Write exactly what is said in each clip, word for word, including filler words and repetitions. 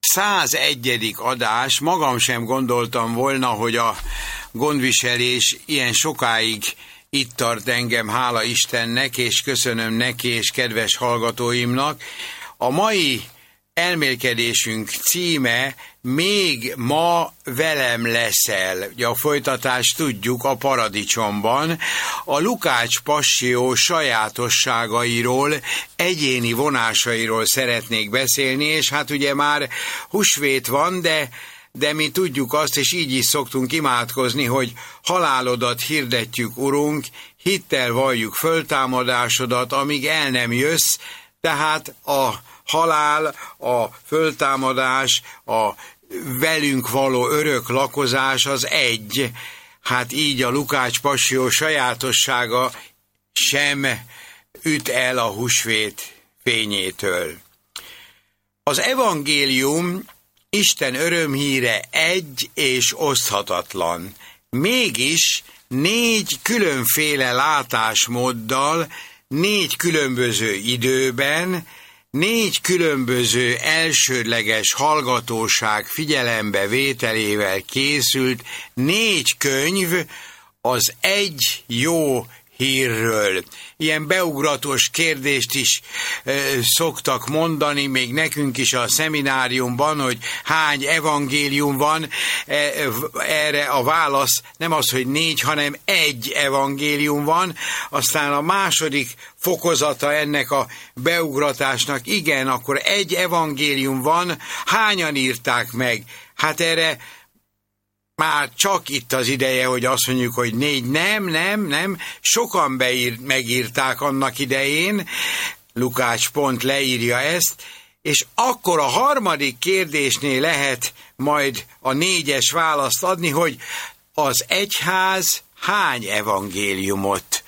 százegyedik adás, magam sem gondoltam volna, hogy a gondviselés ilyen sokáig itt tart engem, hála Istennek, és köszönöm neki és kedves hallgatóimnak. A mai elmélkedésünk címe Még ma velem leszel. Ugye a folytatást tudjuk a paradicsomban. A Lukács passzió sajátosságairól, egyéni vonásairól szeretnék beszélni, és hát ugye már húsvét van, de de mi tudjuk azt, és így is szoktunk imádkozni, hogy halálodat hirdetjük, Urunk, hittel valljuk föltámadásodat, amíg el nem jössz, tehát a halál, a föltámadás, a velünk való örök lakozás az egy. Hát így a Lukács passzió sajátossága sem üt el a húsvét fényétől. Az evangélium Isten örömhíre egy és oszthatatlan. Mégis négy különféle látásmóddal, négy különböző időben, négy különböző elsődleges hallgatóság figyelembevételével készült négy könyv az egy jó hírről. Ilyen beugratos kérdést is e, szoktak mondani, még nekünk is a szemináriumban, hogy hány evangélium van. E, erre a válasz nem az, hogy négy, hanem egy evangélium van. Aztán a második fokozata ennek a beugratásnak, igen, akkor egy evangélium van, hányan írták meg? Hát erre már csak itt az ideje, hogy azt mondjuk, hogy négy, nem, nem, nem, sokan beír, megírták annak idején, Lukács pont leírja ezt, és akkor a harmadik kérdésnél lehet majd a négyes választ adni, hogy az egyház hány evangéliumot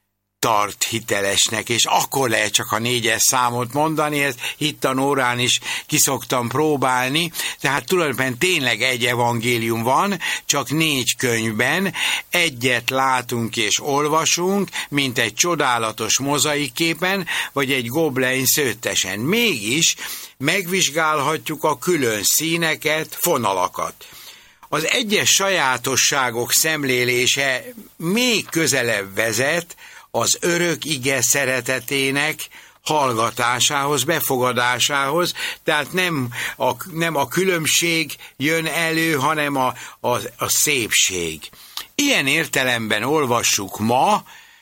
tart hitelesnek, és akkor lehet csak a négyes számot mondani, ezt hittanórán is kiszoktam próbálni, tehát tulajdonképpen tényleg egy evangélium van, csak négy könyvben, egyet látunk és olvasunk, mint egy csodálatos mozaikképen, vagy egy Gobelin szőttesen. Mégis megvizsgálhatjuk a külön színeket, fonalakat. Az egyes sajátosságok szemlélése még közelebb vezet az örök ige szeretetének hallgatásához, befogadásához, tehát nem a, nem a különbség jön elő, hanem a, a, a szépség. Ilyen értelemben olvassuk ma,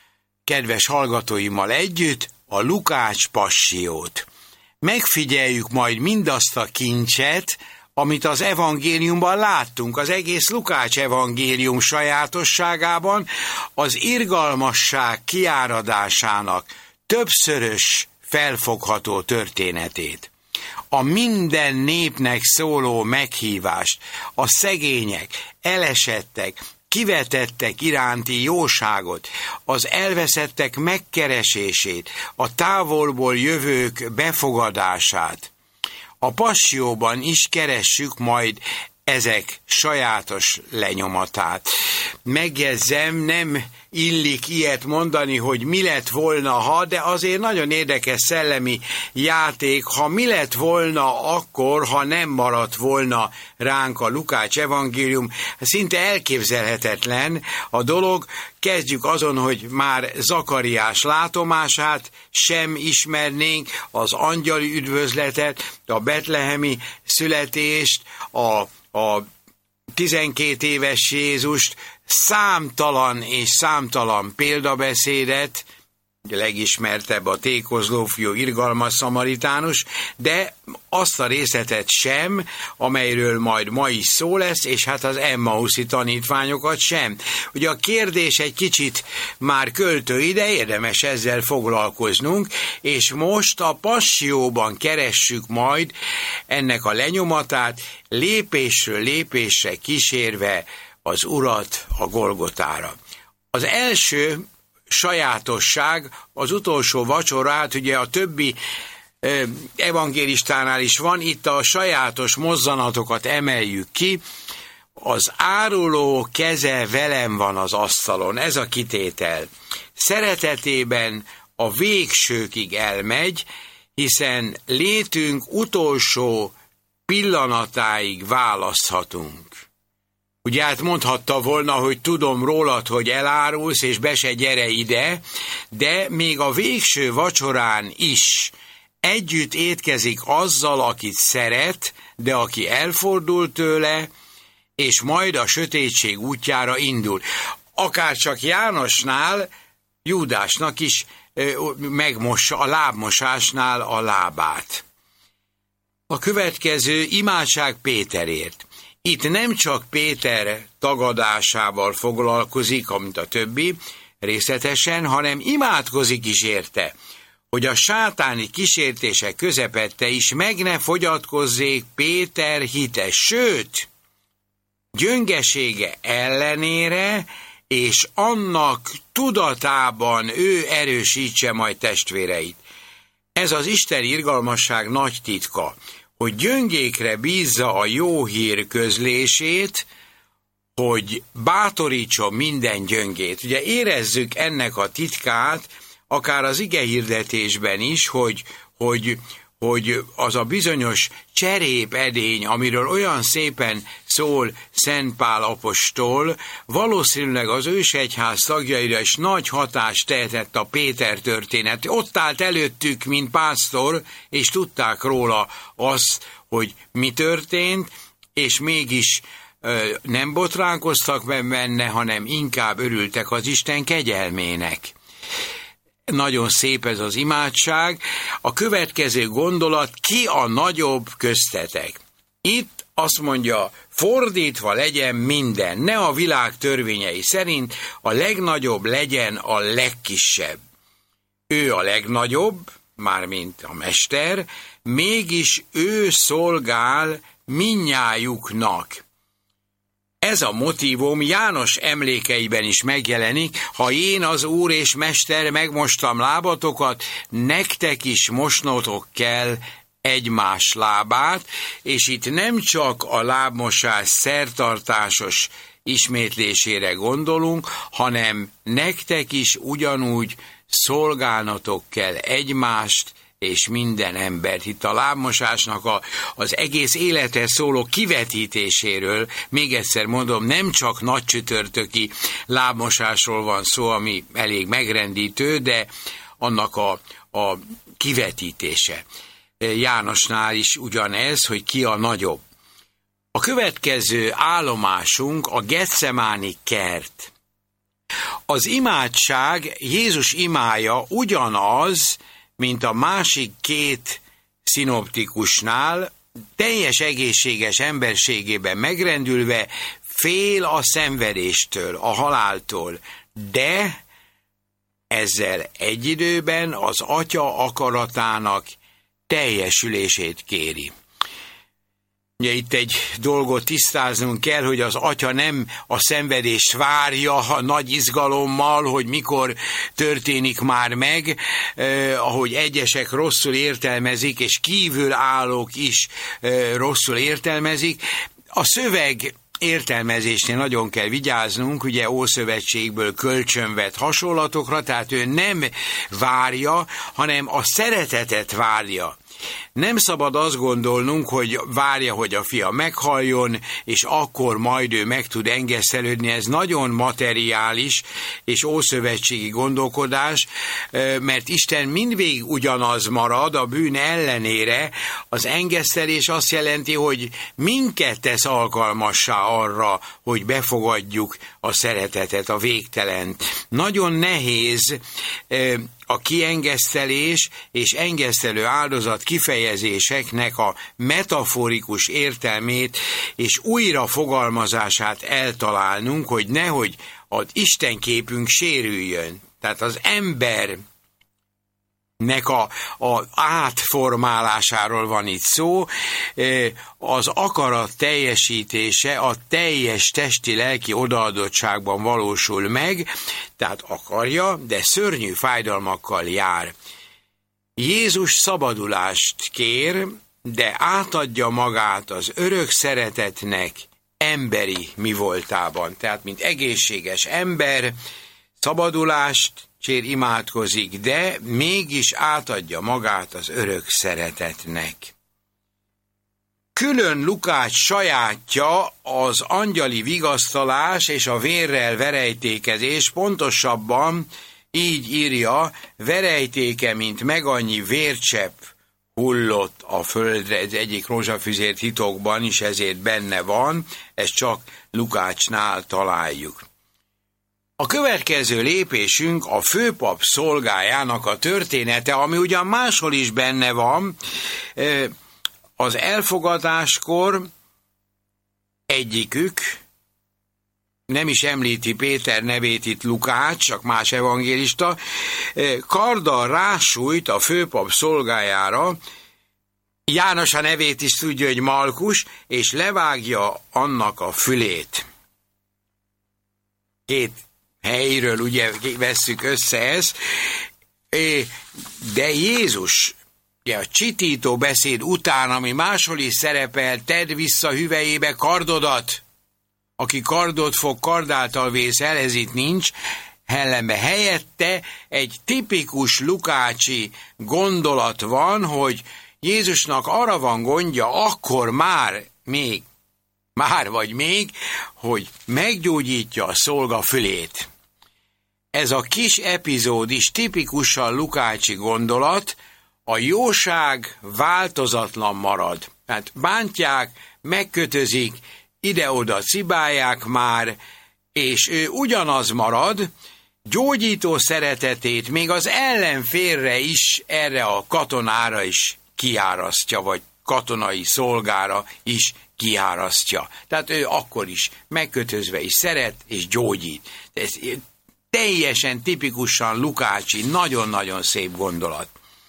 kedves hallgatóimmal együtt, a Lukács passziót. Megfigyeljük majd mindazt a kincset, amit az evangéliumban láttunk, az egész Lukács evangélium sajátosságában, az irgalmasság kiáradásának többszörös felfogható történetét. A minden népnek szóló meghívást, a szegények, elesettek, kivetettek iránti jóságot, az elveszettek megkeresését, a távolból jövők befogadását. A passzióban is keressük majd ezek sajátos lenyomatát. Megjegyzem, nem illik ilyet mondani, hogy mi lett volna, ha, de azért nagyon érdekes szellemi játék, ha mi lett volna akkor, ha nem maradt volna ránk a Lukács evangélium. Szinte elképzelhetetlen a dolog. Kezdjük azon, hogy már Zakariás látomását sem ismernénk, az angyali üdvözletet, a betlehemi születést, a, a tizenkét éves Jézust, számtalan és számtalan példabeszédet, a legismertebb a tékozló fiú, irgalmas szamaritánus, de azt a részletet sem, amelyről majd ma is szó lesz, és hát az emmauszi tanítványokat sem. Ugye a kérdés egy kicsit már költői, de érdemes ezzel foglalkoznunk, és most a passzióban keressük majd ennek a lenyomatát, lépésről lépésre kísérve az Urat a Golgotára. Az első sajátosság, az utolsó vacsora, hát ugye a többi eh, evangélistánál is van, itt a sajátos mozzanatokat emeljük ki, az áruló keze velem van az asztalon, ez a kitétel. Szeretetében a végsőkig elmegy, hiszen létünk utolsó pillanatáig választhatunk. Ugye hát mondhatta volna, hogy tudom rólad, hogy elárulsz, és be se gyere ide, de még a végső vacsorán is együtt étkezik azzal, akit szeret, de aki elfordul tőle, és majd a sötétség útjára indul. Akárcsak Jánosnál, Júdásnak is megmossa a lábmosásnál a lábát. A következő imádság Péterért. Itt nem csak Péter tagadásával foglalkozik, amit a többi részletesen, hanem imádkozik is érte, hogy a sátáni kísértések közepette is meg ne fogyatkozzék Péter hite, sőt, gyöngesége ellenére, és annak tudatában ő erősítse majd testvéreit. Ez az Isten irgalmasság nagy titka, hogy gyöngékre bízza a jó hír közlését, hogy bátorítson minden gyöngét. Ugye érezzük ennek a titkát, akár az igehirdetésben is, hogy, hogy, hogy az a bizonyos cserépedény, amiről olyan szépen szól Szent Pál apostol, valószínűleg az ősegyház tagjaira is nagy hatást tehetett a Péter történet. Ott állt előttük, mint pásztor, és tudták róla azt, hogy mi történt, és mégis ö, nem botránkoztak benne, hanem inkább örültek az Isten kegyelmének. Nagyon szép ez az imádság. A következő gondolat, ki a nagyobb köztetek? Itt azt mondja, fordítva legyen minden, ne a világ törvényei szerint, a legnagyobb legyen a legkisebb. Ő a legnagyobb, mármint a mester, mégis ő szolgál mindnyájuknak. Ez a motívum János emlékeiben is megjelenik, ha én az Úr és Mester megmostam lábatokat, nektek is mosnotok kell egymás lábát, és itt nem csak a lábmosás szertartásos ismétlésére gondolunk, hanem nektek is ugyanúgy szolgálnatok kell egymást, és minden embert. Itt a lábmosásnak a, az egész életre szóló kivetítéséről, még egyszer mondom, nem csak nagycsütörtöki lábmosásról van szó, ami elég megrendítő, de annak a, a kivetítése. Jánosnál is ugyanez, hogy ki a nagyobb. A következő állomásunk a Getsemáni kert. Az imádság, Jézus imája ugyanaz, mint a másik két szinoptikusnál, teljes egészséges emberségében megrendülve fél a szenvedéstől, a haláltól, de ezzel egy időben az Atya akaratának teljesülését kéri. Ugye itt egy dolgot tisztáznunk kell, hogy az Atya nem a szenvedést várja a nagy izgalommal, hogy mikor történik már meg, eh, ahogy egyesek rosszul értelmezik, és kívülállók is eh, rosszul értelmezik. A szöveg értelmezésnél nagyon kell vigyáznunk, ugye Ószövetségből kölcsönvett hasonlatokra, tehát ő nem várja, hanem a szeretetet várja. Nem szabad azt gondolnunk, hogy várja, hogy a fia meghaljon, és akkor majd ő meg tud engesztelődni. Ez nagyon materiális és ószövetségi gondolkodás, mert Isten mindvégig ugyanaz marad a bűn ellenére. Az engesztelés azt jelenti, hogy minket tesz alkalmassá arra, hogy befogadjuk a szeretetet, a végtelent. Nagyon nehéz a kiengesztelés és engesztelő áldozat kifejezéseknek a metaforikus értelmét és újra fogalmazását eltalálnunk, hogy nehogy az Isten képünk sérüljön. Tehát az ember nek a, a átformálásáról van itt szó, az akarat teljesítése a teljes testi-lelki odaadottságban valósul meg, tehát akarja, de szörnyű fájdalmakkal jár. Jézus szabadulást kér, de átadja magát az örök szeretetnek emberi mi voltában. Tehát, mint egészséges ember, szabadulást kér, imádkozik, de mégis átadja magát az örök szeretetnek. külön Lukács sajátja az angyali vigasztalás és a vérrel verejtékezés, pontosabban így írja, verejtéke, mint megannyi vércsepp hullott a földre, ez egyik rózsafüzért hitokban is ezért benne van, ezt csak Lukácsnál találjuk. A következő lépésünk a főpap szolgájának a története, ami ugyan máshol is benne van. Az elfogadáskor egyikük, nem is említi Péter nevét itt Lukács, csak más evangélista, karddal rásújt a főpap szolgájára, János a nevét is tudja, hogy Malkus, és levágja annak a fülét. Két helyről ugye vesszük össze ezt, de Jézus a csitító beszéd után, ami máshol is szerepel, tedd vissza hüvelyébe kardodat, aki kardot fog, kardáltal vészel, ez itt nincs, ellenben helyette egy tipikus lukácsi gondolat van, hogy Jézusnak arra van gondja, akkor már, még, már vagy még, hogy meggyógyítja a szolga fülét. Ez a kis epizód is tipikusan lukácsi gondolat, a jóság változatlan marad. Tehát bántják, megkötözik, ide-oda cibálják már, és ő ugyanaz marad, gyógyító szeretetét még az ellenfélre is, erre a katonára is kiárasztja, vagy katonai szolgára is kiárasztja. Tehát ő akkor is megkötözve is szeret és gyógyít. Ez teljesen tipikusan lukácsi, nagyon-nagyon szép gondolat.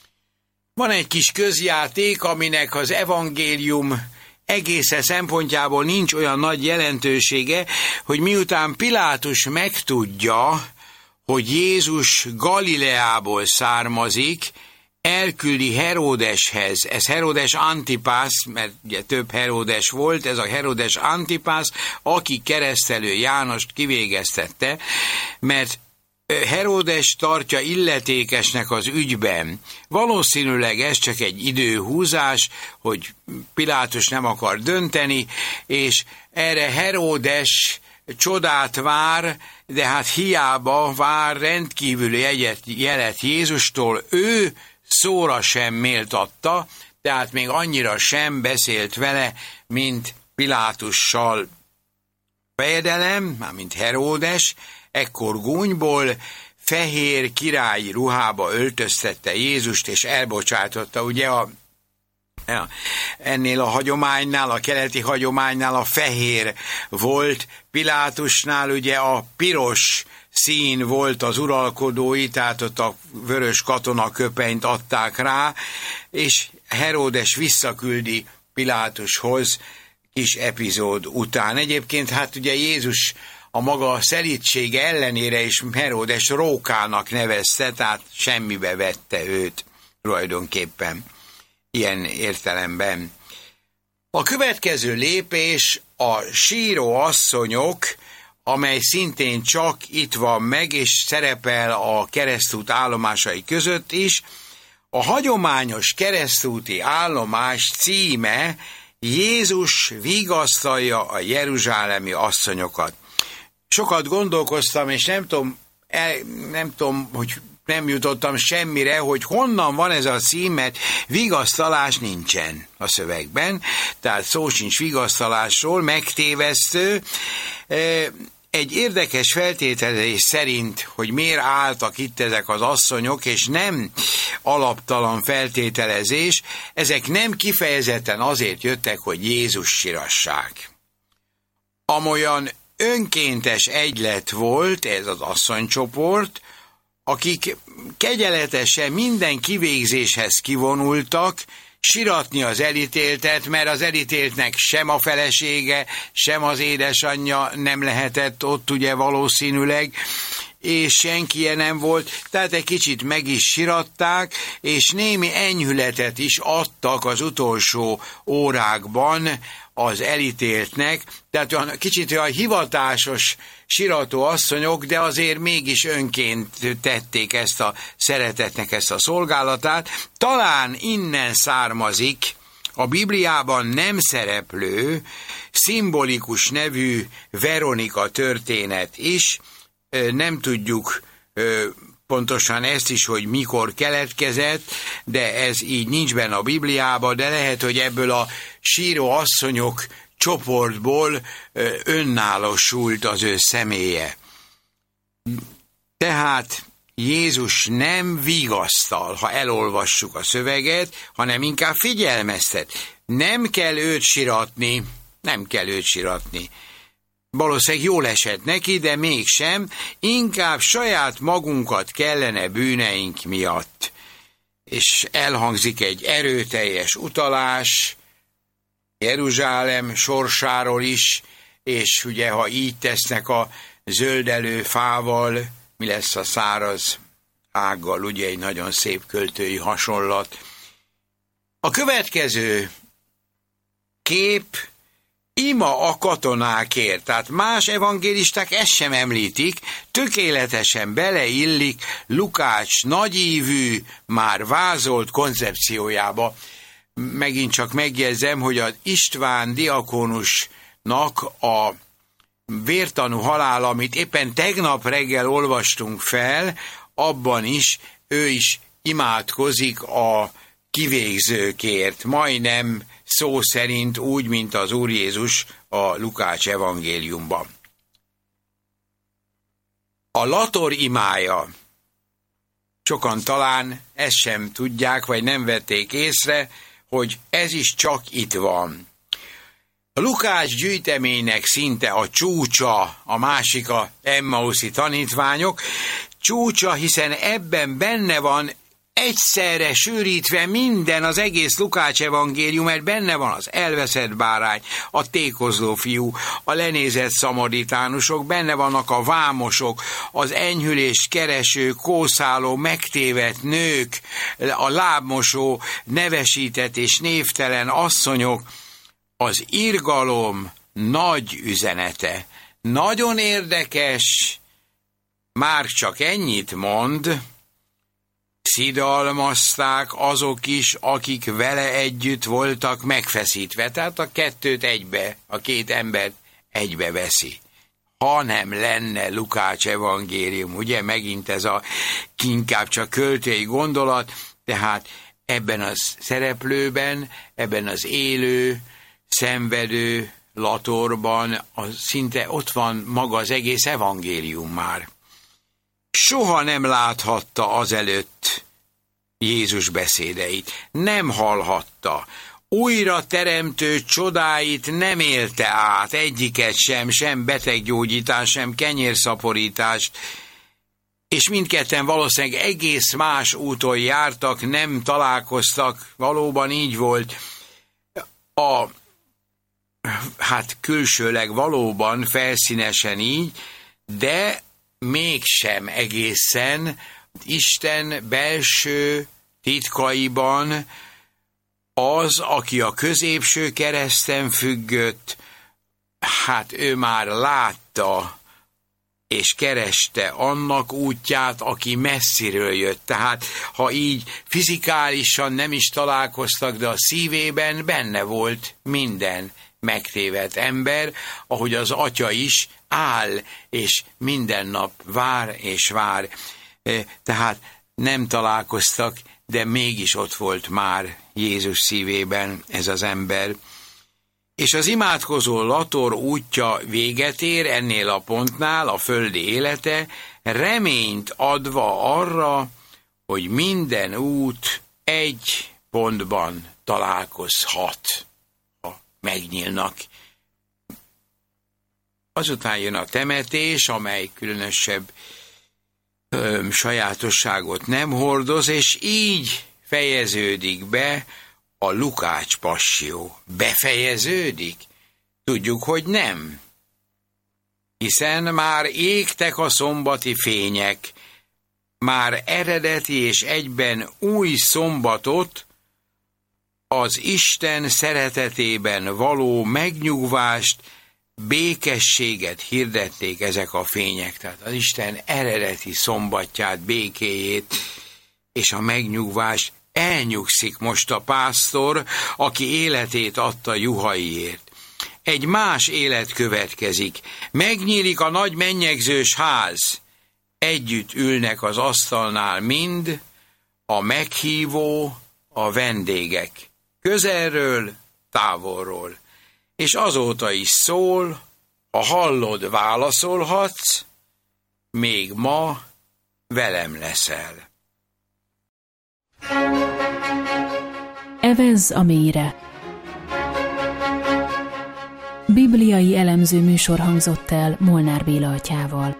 Van egy kis közjáték, aminek az evangélium egészen szempontjából nincs olyan nagy jelentősége, hogy miután Pilátus megtudja, hogy Jézus Galileából származik, elküldi Heródeshez. Ez Heródes Antipász, mert ugye több Heródes volt, ez a Heródes Antipász, aki keresztelő Jánost kivégeztette, mert Heródes tartja illetékesnek az ügyben. Valószínűleg ez csak egy időhúzás, hogy Pilátus nem akar dönteni, és erre Heródes csodát vár, de hát hiába vár rendkívüli egyet, jelet Jézustól, ő szóra sem méltatta, tehát még annyira sem beszélt vele, mint Pilátussal. Fejedelem, mármint Heródes, ekkor gúnyból fehér királyi ruhába öltöztette Jézust, és elbocsátotta. Ugye a, ennél a hagyománynál, a keleti hagyománynál a fehér volt, Pilátusnál ugye a piros szín volt az uralkodói, tehát ott a vörös katonaköpenyt adták rá, és Heródes visszaküldi Pilátushoz kis epizód után. Egyébként hát ugye Jézus a maga szelídsége ellenére is Heródes rókának nevezte, tehát semmibe vette őt tulajdonképpen ilyen értelemben. A következő lépés a síró asszonyok, amely szintén csak itt van meg, és szerepel a keresztút állomásai között is. A hagyományos keresztúti állomás címe Jézus vigasztalja a jeruzsálemi asszonyokat. Sokat gondolkoztam, és nem tudom, el, nem tudom, hogy nem jutottam semmire, hogy honnan van ez a cím, mert vigasztalás nincsen a szövegben, tehát szó sincs vigasztalásról, megtévesztő. Egy érdekes feltételezés szerint, hogy miért álltak itt ezek az asszonyok, és nem alaptalan feltételezés, ezek nem kifejezetten azért jöttek, hogy Jézus sírassák. Amolyan önkéntes egylet volt ez az asszonycsoport, akik kegyeletesen minden kivégzéshez kivonultak, siratni az elítéltet, mert az elítéltnek sem a felesége, sem az édesanyja nem lehetett ott ugye valószínűleg, és senki nem volt, tehát egy kicsit meg is siratták, és némi enyhületet is adtak az utolsó órákban az elítéltnek, tehát olyan kicsit olyan hivatásos sirató asszonyok, de azért mégis önként tették ezt a szeretetnek ezt a szolgálatát. Talán innen származik a Bibliában nem szereplő, szimbolikus nevű Veronika történet is. Nem tudjuk pontosan ezt is, hogy mikor keletkezett, de ez így nincs benne a Bibliában, de lehet, hogy ebből a síró asszonyok csoportból önállósult az ő személye. Tehát Jézus nem vigasztal, ha elolvassuk a szöveget, hanem inkább figyelmeztet. Nem kell őt siratni, nem kell őt siratni. Valószínűleg jól esett neki, de mégsem, inkább saját magunkat kellene bűneink miatt. És elhangzik egy erőteljes utalás Jeruzsálem sorsáról is, és ugye, ha így tesznek a zöldelő fával, mi lesz a száraz ággal, ugye egy nagyon szép költői hasonlat. A következő kép ima a katonákért, tehát más evangélisták ezt sem említik, tökéletesen beleillik Lukács nagyívű, már vázolt koncepciójába. Megint csak megjegyzem, hogy az István diakónusnak a vértanú halála, amit éppen tegnap reggel olvastunk fel, abban is ő is imádkozik a kivégzőkért, majdnem szó szerint úgy, mint az Úr Jézus a Lukács evangéliumban. A lator imája. Sokan talán ezt sem tudják, vagy nem vették észre, hogy ez is csak itt van. A Lukács gyűjteménynek szinte a csúcsa, a másik a emmauszi tanítványok csúcsa, hiszen ebben benne van egyszerre sűrítve minden, az egész Lukács evangélium, mert benne van az elveszett bárány, a tékozló fiú, a lenézett szamaritánusok, benne vannak a vámosok, az enyhülést kereső, kószáló, megtévedt nők, a lábmosó, nevesített és névtelen asszonyok, az irgalom nagy üzenete. Nagyon érdekes, már csak ennyit mond, szidalmazták azok is, akik vele együtt voltak megfeszítve. Tehát a kettőt egybe, a két embert egybe veszi. Ha nem lenne Lukács evangélium, ugye megint ez a inkább csak költői gondolat, tehát ebben az szereplőben, ebben az élő, szenvedő latorban az szinte ott van maga az egész evangélium már. Soha nem láthatta azelőtt Jézus beszédeit, nem hallhatta, újra teremtő csodáit nem élte át, egyiket sem, sem beteggyógyítás, sem kenyérszaporítást, és mindketten valószínűleg egész más úton jártak, nem találkoztak, valóban így volt. A, hát külsőleg valóban felszínesen így, de mégsem egészen Isten belső titkaiban az, aki a középső kereszten függött, hát ő már látta és kereste annak útját, aki messziről jött. Tehát, ha így fizikálisan nem is találkoztak, de a szívében benne volt minden megtévedt ember, ahogy az Atya is áll, és minden nap vár és vár. Tehát nem találkoztak, de mégis ott volt már Jézus szívében ez az ember. És az imádkozó lator útja véget ér ennél a pontnál, a földi élete, reményt adva arra, hogy minden út egy pontban találkozhat, ha megnyílnak. Azután jön a temetés, amely különösebb ö, sajátosságot nem hordoz, és így fejeződik be a Lukács passzió. Befejeződik? Tudjuk, hogy nem. Hiszen már égtek a szombati fények, már eredeti és egyben új szombatot, az Isten szeretetében való megnyugvást, békességet hirdették ezek a fények. Tehát az Isten eredeti szombatját, békéjét és a megnyugvást elnyugszik most a pásztor, aki életét adta juhaiért. Egy más élet következik. Megnyílik a nagy mennyegzős ház. Együtt ülnek az asztalnál mind, a meghívó, a vendégek. Közelről, távolról. És azóta is szól, ha hallod, válaszolhatsz, még ma velem leszel. Evezz a mélyre. Bibliai elemző műsor hangzott el Molnár Béla atyával.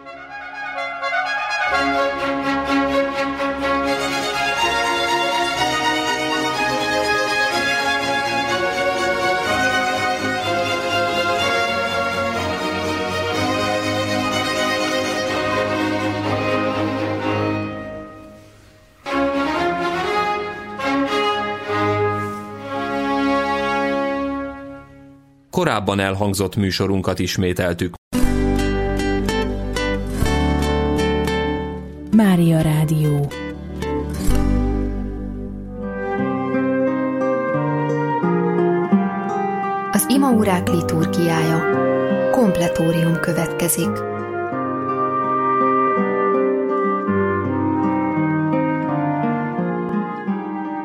Korábban elhangzott műsorunkat ismételtük. Mária Rádió. Az imaórák liturgiája. Kompletórium következik.